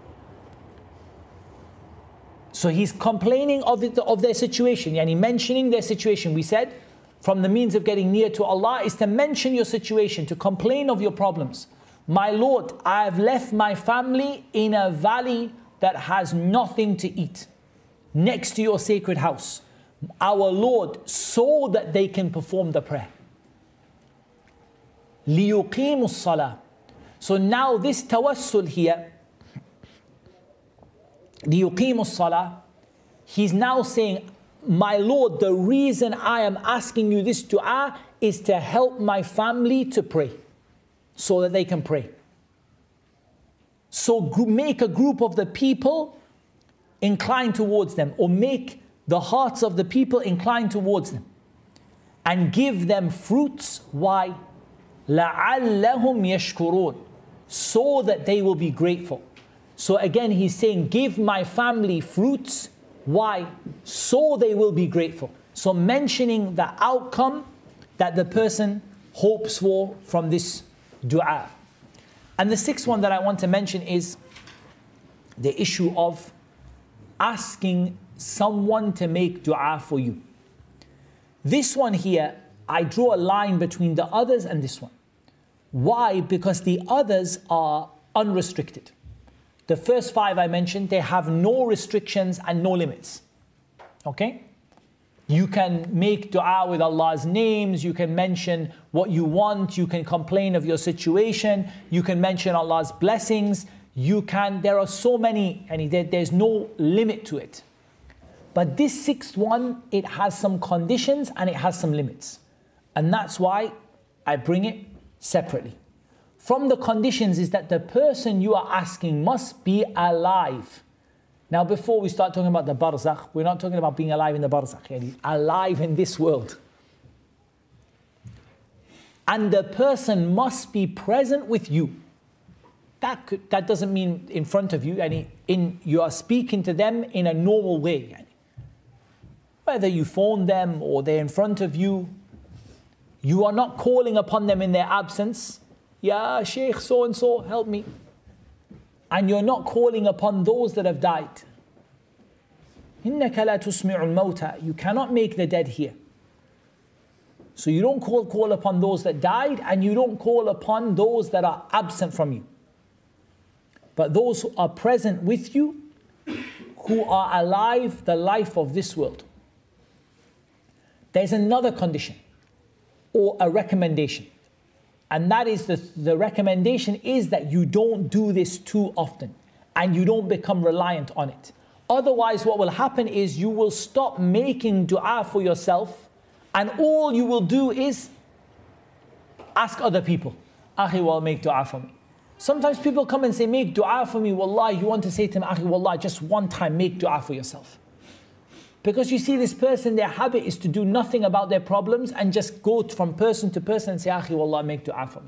So he's complaining of their situation, yani mentioning their situation. We said, from the means of getting near to Allah is to mention your situation, to complain of your problems. My Lord, I have left my family in a valley that has nothing to eat, next to your sacred house. Our Lord, so that they can perform the prayer. لِيُقِيمُوا الصَّلَاةِ. So now this tawassul here, لِيُقِيمُوا الصَّلَاةِ, he's now saying, my Lord, the reason I am asking you this dua is to help my family to pray, so that they can pray. So make a group of the people incline towards them, or make the hearts of the people incline towards them, and give them fruits. Why? لَعَلَّهُمْ يَشْكُرُونَ. So that they will be grateful. So again he's saying, give my family fruits. Why? So they will be grateful. So mentioning the outcome that the person hopes for from this dua. And the sixth one that I want to mention is the issue of asking someone to make dua for you. This one here, I draw a line between the others and this one. Why? Because the others are unrestricted. The first five I mentioned, they have no restrictions and no limits. Okay? You can make dua with Allah's names, you can mention what you want, you can complain of your situation, you can mention Allah's blessings, there are so many, and there's no limit to it. But this sixth one, it has some conditions and it has some limits. And that's why I bring it separately. From the conditions is that the person you are asking must be alive. Now before we start talking about the barzakh, we're not talking about being alive in the barzakh, alive in this world. And the person must be present with you. That doesn't mean in front of you, and you are speaking to them in a normal way. Whether you phone them or they're in front of you, you are not calling upon them in their absence. Ya Shaykh so and so, help me. And you're not calling upon those that have died. إِنَّكَ لَا تُسْمِعُ الْمَوْتَى. You cannot make the dead hear. So you don't call upon those that died, and you don't call upon those that are absent from you. But those who are present with you, who are alive the life of this world. There's another condition or a recommendation. And that is the recommendation is that you don't do this too often and you don't become reliant on it. Otherwise, what will happen is you will stop making dua for yourself, and all you will do is ask other people, Akhi, well, make dua for me. Sometimes people come and say, make dua for me. Wallah, you want to say to him, Akhi, wallah, just one time make dua for yourself. Because you see this person, their habit is to do nothing about their problems and just go from person to person and say, Akhi, wallah, make dua for me.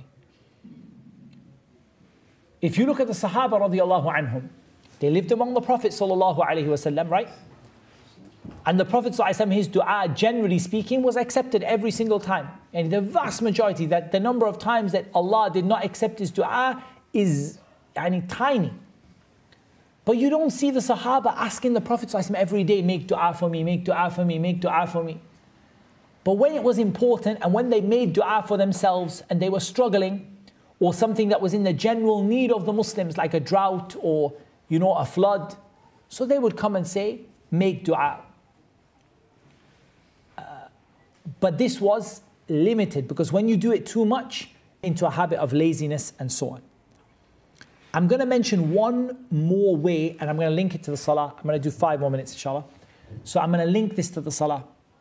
If you look at the Sahaba radiallahu anhum, they lived among the Prophet sallallahu alaihi wasallam, right? And the Prophet sallallahu alaihi wasallam, his dua, generally speaking, was accepted every single time. And the vast majority, that the number of times that Allah did not accept his dua is tiny. But you don't see the Sahaba asking the Prophet sallallahu alaihi wasallam every day, make dua for me, make dua for me, make dua for me. But when it was important and when they made dua for themselves and they were struggling, or something that was in the general need of the Muslims, like a drought or a flood, so they would come and say, make dua. But this was limited, because when you do it too much, into a habit of laziness and so on. I'm going to mention one more way, and I'm going to link it to the salah. I'm going to do 5 more minutes, inshallah. So I'm going to link this to the salah.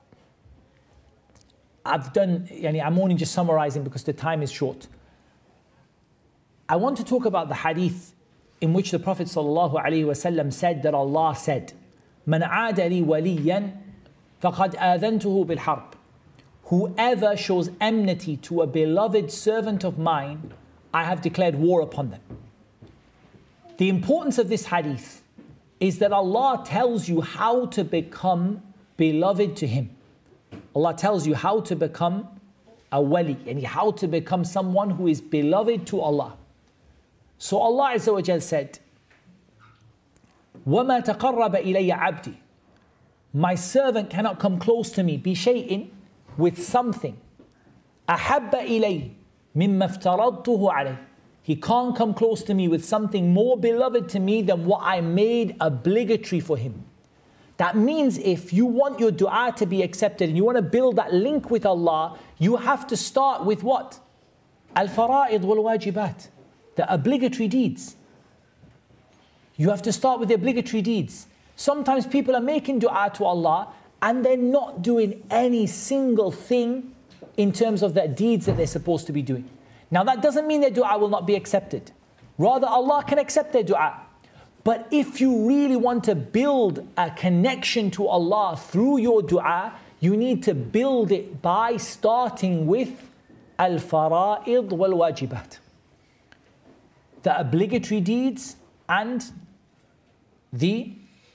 I'm only just summarizing because the time is short. I want to talk about the hadith in which the Prophet ﷺ said that Allah said, "Man aada li waliyan faqad adhantuhu bil harb." Whoever shows enmity to a beloved servant of mine, I have declared war upon them. The importance of this hadith is that Allah tells you how to become beloved to Him. Allah tells you how to become a wali, and how to become someone who is beloved to Allah. So Allah Azza wa Jal said, وَمَا تَقَرَّبَ إِلَيَّ عَبْدِي. My servant cannot come close to me, بِشَيْءٍ, with something. أَحَبَّ إِلَيْهِ مِمَّا افْتَرَضْتُهُ عَلَيْهِ. He can't come close to me with something more beloved to me than what I made obligatory for him. That means if you want your dua to be accepted and you want to build that link with Allah, you have to start with what? Al-fara'id wal-wajibat. The obligatory deeds. You have to start with the obligatory deeds. Sometimes people are making dua to Allah and they're not doing any single thing in terms of the deeds that they're supposed to be doing. Now that doesn't mean their dua will not be accepted. Rather, Allah can accept their dua. But if you really want to build a connection to Allah through your dua, you need to build it by starting with al-fara'id wal-wajibat. The obligatory deeds and the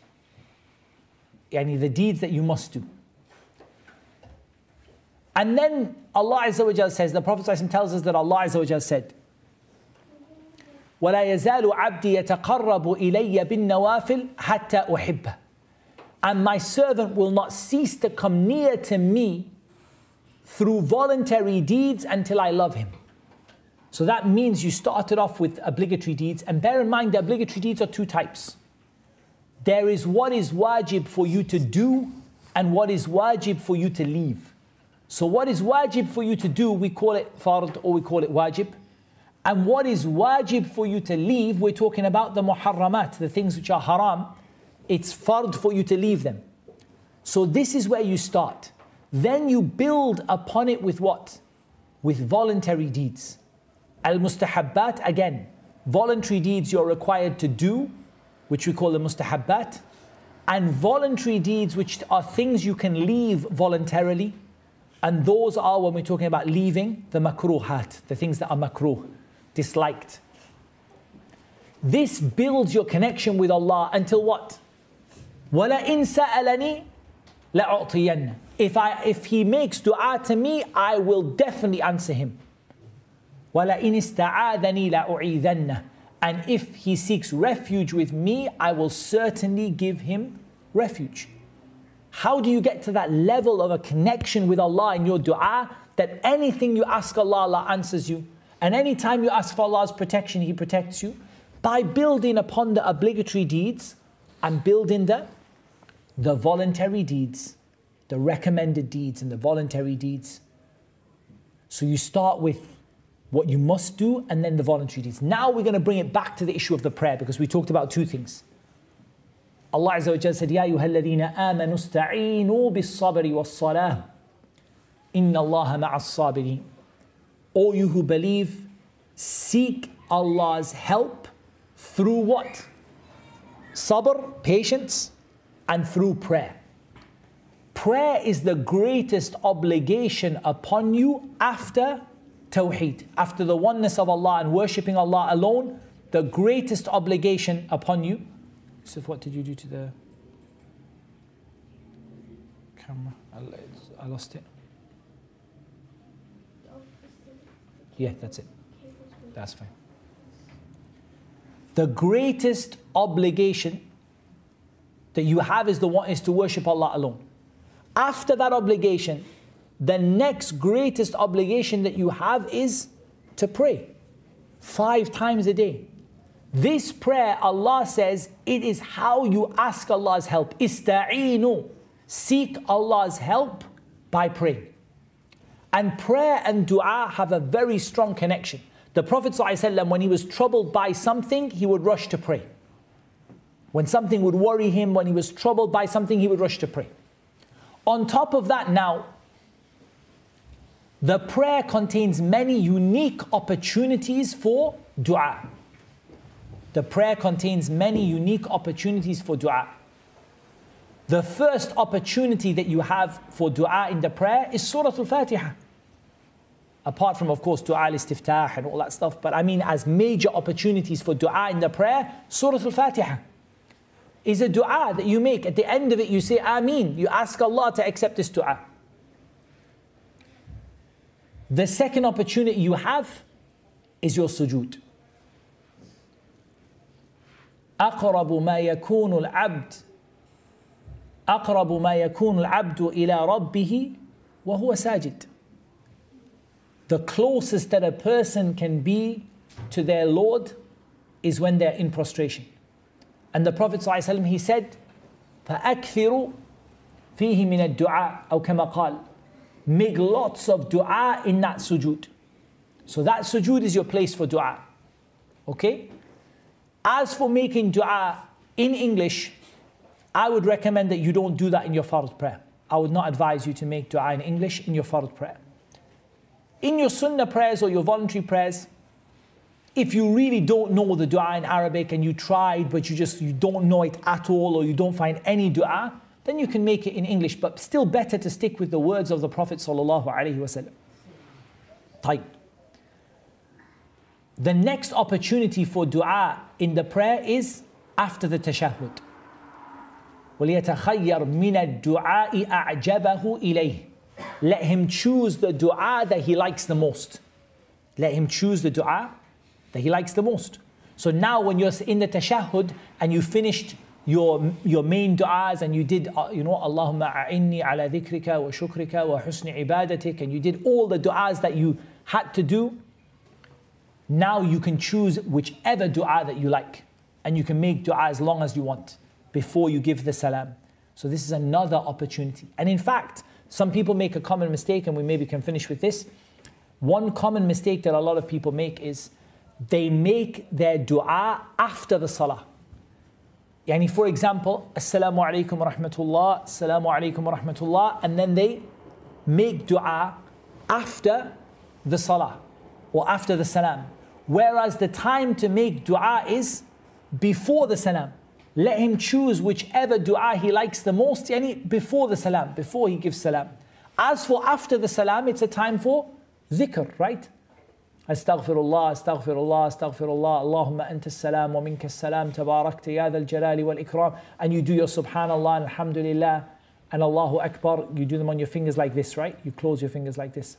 deeds that you must do. And then Allah Azza wa Jal says, the Prophet ﷺ tells us that Allah Azza wa Jal said, وَلَا يَزَالُ عَبْدِي يَتَقَرَّبُ إِلَيَّ بِالنَّوَافِلِ حَتَّى أُحِبَّهُ. And my servant will not cease to come near to me through voluntary deeds until I love him. So that means you started off with obligatory deeds. And bear in mind, the obligatory deeds are 2 types. There is what is wajib for you to do and what is wajib for you to leave. So what is wajib for you to do, we call it fard or we call it wajib. And what is wajib for you to leave, we're talking about the muharramat, the things which are haram. It's fard for you to leave them. So this is where you start. Then you build upon it with what? With voluntary deeds. Al-mustahabbat, again, voluntary deeds you're required to do, which we call the mustahabbat, and voluntary deeds which are things you can leave voluntarily, and those are, when we're talking about leaving, the makruhat, the things that are makruh, disliked. This builds your connection with Allah until what? وَلَئِن سَأَلَنِي لَأُعْطِيَنَّ. If he makes dua to me, I will definitely answer him. وَلَئِنِ اسْتَعَاذَنِي لَأُعِيذَنَّ. And if he seeks refuge with me, I will certainly give him refuge. How do you get to that level of a connection with Allah in your dua, that anything you ask Allah, Allah answers you? And anytime you ask for Allah's protection, He protects you? By building upon the obligatory deeds and building the voluntary deeds, the recommended deeds and the voluntary deeds. So you start with what you must do and then the voluntary deeds. Now we're going to bring it back to the issue of the prayer, because we talked about 2 things. Allah Azza wa Jalla said, يَا أَيُّهَا الَّذِينَ آمَنُوا اسْتَعِينُوا بِالصَّبْرِ وَالصَّلَاةِ إِنَّ اللَّهَ مَعَ الصَّابِرِينَ. O you who believe, seek Allah's help through what? Sabr, patience, and through prayer. Prayer is the greatest obligation upon you after Tawheed, after the oneness of Allah and worshipping Allah alone. The greatest obligation upon you. Yusuf, what did you do to the camera? I lost it. Yeah, that's it. That's fine. The greatest obligation that you have is to worship Allah alone. After that obligation, the next greatest obligation that you have is to pray 5 times a day. This prayer, Allah says, it is how you ask Allah's help. Ista'inu. Seek Allah's help by praying. And prayer and dua have a very strong connection. The Prophet ﷺ, when he was troubled by something, he would rush to pray. When something would worry him, when he was troubled by something, he would rush to pray. On top of that now, the prayer contains many unique opportunities for dua. The prayer contains many unique opportunities for dua. The first opportunity that you have for dua in the prayer is Surah Al-Fatiha. Apart from, of course, dua al-istiftah and all that stuff. But I mean, as major opportunities for dua in the prayer, Surah Al-Fatiha is a dua that you make. At the end of it, you say, Ameen. You ask Allah to accept this dua. The second opportunity you have is your sujood. أقرب ما يكون العبد إلى ربه وهو ساجد. The closest that a person can be to their Lord is when they're in prostration. And the Prophet ﷺ, he said, فَأَكْثِرُوا فِيهِ مِنَ الدُّعَاء أو كما قال. Make lots of dua in that sujood. So that sujood is your place for dua. Okay? As for making dua in English, I would recommend that you don't do that in your fard prayer. I would not advise you to make dua in English in your fard prayer. In your sunnah prayers or your voluntary prayers, if you really don't know the dua in Arabic and you tried but you don't know it at all, or you don't find any dua, then you can make it in English, but still better to stick with the words of the Prophet sallallahu alaihi wasallam. Tayyib. The next opportunity for dua in the prayer is after the tashahhud. وَلْيَتَخَيَّرْ مِنَ الدُّعَاءِ أَعْجَبَهُ إِلَيْهِ. Let him choose the dua that he likes the most. Let him choose the dua that he likes the most. So now when you're in the tashahhud and you finished your main du'as and you did, Allahumma a'inni ala dhikrika wa shukrika wa husni ibadatik, and you did all the du'as that you had to do, now you can choose whichever du'a that you like. And you can make du'a as long as you want before you give the salam. So this is another opportunity. And in fact, some people make a common mistake, and we maybe can finish with this. One common mistake that a lot of people make is they make their du'a after the salah. Yani for example, Assalamu alaikum wa rahmatullah, Assalamu alaikum wa rahmatullah, and then they make du'a after the salah or after the salam. Whereas the time to make du'a is before the salam. Let him choose whichever du'a he likes the most, yani before the salam, before he gives salam. As for after the salam, it's a time for dhikr, right? Astaghfirullah, astaghfirullah, astaghfirullah, Allahumma anta salam wa minka salam, tabarakta ya dhal jalali wal ikram. And you do your subhanallah and alhamdulillah and Allahu Akbar. You do them on your fingers like this, right? You close your fingers like this.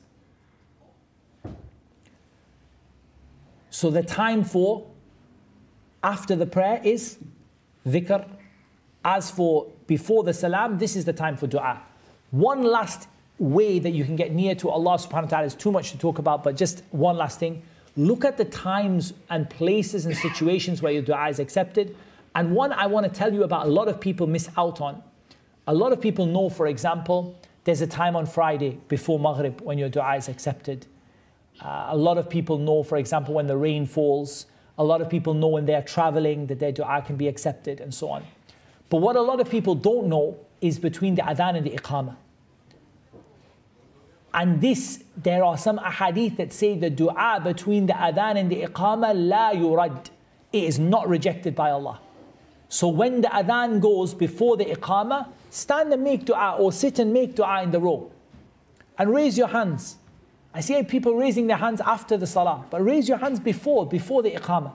So the time for after the prayer is dhikr. As for before the salam, this is the time for dua. One last way that you can get near to Allah subhanahu wa ta'ala is too much to talk about, but just one last thing. Look at the times and places and situations where your dua is accepted. And one I want to tell you about, a lot of people miss out on. A lot of people know, for example, there's a time on Friday before Maghrib when your dua is accepted. A lot of people know, for example, when the rain falls. A lot of people know when they're traveling that their dua can be accepted, and so on. But what a lot of people don't know is between the adhan and the iqamah. And this, there are some ahadith that say the dua between the adhan and the iqamah, la yurad. It is not rejected by Allah. So when the adhan goes before the iqamah, stand and make dua, or sit and make dua in the row. And raise your hands. I see people raising their hands after the salah, but raise your hands before the iqamah.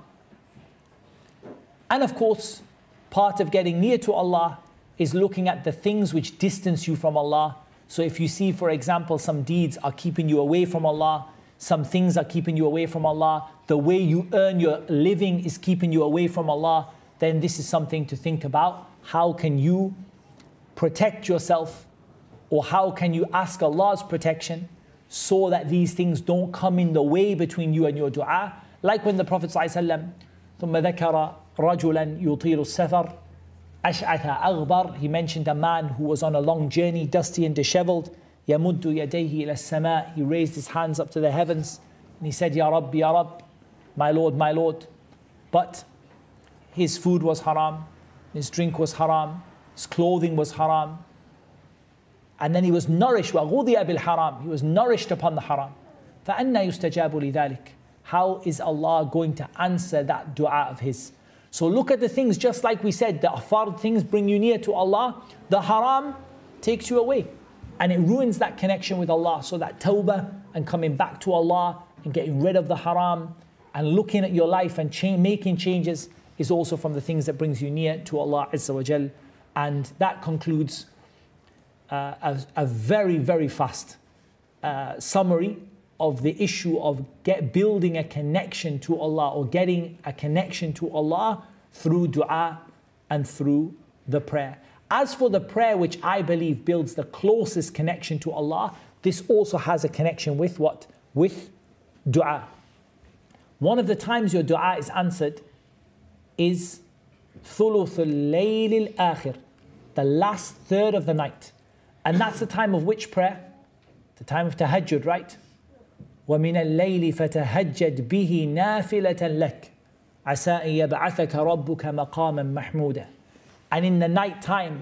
And of course, part of getting near to Allah is looking at the things which distance you from Allah. So if you see, for example, some deeds are keeping you away from Allah, some things are keeping you away from Allah, the way you earn your living is keeping you away from Allah, then this is something to think about. How can you protect yourself, or how can you ask Allah's protection so that these things don't come in the way between you and your dua? Like when the Prophet ﷺ ثم ذكر رجلا يطيل السفر أشعث أغبر, he mentioned a man who was on a long journey, dusty and disheveled. يمد يديه إلى السماء, he raised his hands up to the heavens and he said, Ya Rabb, Ya Rabb, my Lord. But his food was haram, his drink was haram, his clothing was haram. And then he was nourished, وَغُذِيَ بِالْحَرَامِ, he was nourished upon the haram. فَأَنَّا يُسْتَجَابُ لِذَلِكَ, how is Allah going to answer that dua of his? So look at the things, just like we said, the fard things bring you near to Allah, the haram takes you away. And it ruins that connection with Allah. So that tawbah and coming back to Allah and getting rid of the haram and looking at your life and making changes is also from the things that brings you near to Allah Azza wa Jal. And that concludes a very, very fast summary of the issue of building a connection to Allah, or getting a connection to Allah through dua and through the prayer. As for the prayer, which I believe builds the closest connection to Allah, this also has a connection with what? With dua. One of the times your dua is answered is ثُلُثُ اللَّيْلِ الْآخِرِ, the last third of the night. And that's the time of which prayer? The time of tahajjud, right? وَمِنَ اللَّيْلِ فَتَهَجَّدْ بِهِ نَافِلَةً لَكَ عَسَىٰ أَن يَبْعَثَكَ رَبُّكَ مَقَامًا مَحْمُودًا. And in the night time,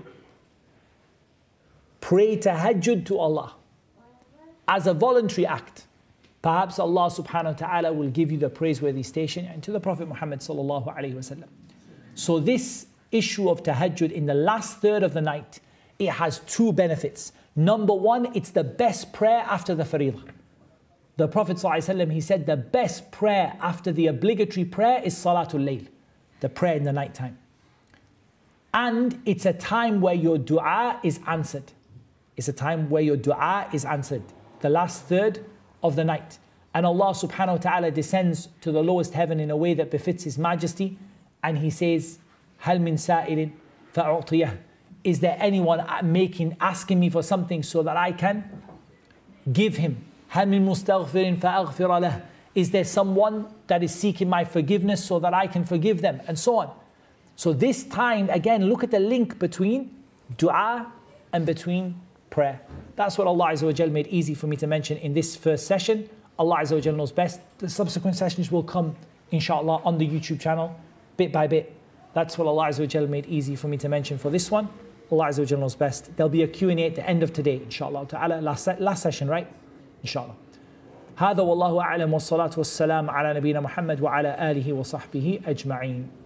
pray tahajjud to Allah as a voluntary act. Perhaps Allah subhanahu wa ta'ala will give you the praiseworthy station, and to the Prophet Muhammad sallallahu alayhi wa sallam. So this issue of tahajjud in the last third of the night, it has two benefits. Number one, it's the best prayer after the faridah. The Prophet ﷺ, he said the best prayer after the obligatory prayer is Salatul Layl, the prayer in the night time. And it's a time where your dua is answered. It's a time where your dua is answered, the last third of the night. And Allah subhanahu wa ta'ala descends to the lowest heaven in a way that befits His majesty, and He says, هَلْ مِن سَائِلٍ فَأُعْطِيَهُ, is there anyone asking me for something so that I can give him? هَلْ مِن مُسْتَغْفِرٍ فَأَغْفِرَ لَهُ, is there someone that is seeking my forgiveness so that I can forgive them? And so on. So this time, again, look at the link between dua and between prayer. That's what Allah Azza wa Jal made easy for me to mention in this first session. Allah Azza wa Jal knows best. The subsequent sessions will come, inshallah, on the YouTube channel, bit by bit. That's what Allah Azza wa Jal made easy for me to mention for this one. Allah Azza wa Jal knows best. There'll be a Q&A at the end of today, inshallah ta'ala. Last session, right? Inshallah. هذا والله أعلم والصلاة والسلام على نبينا محمد وعلى آله وصحبه أجمعين.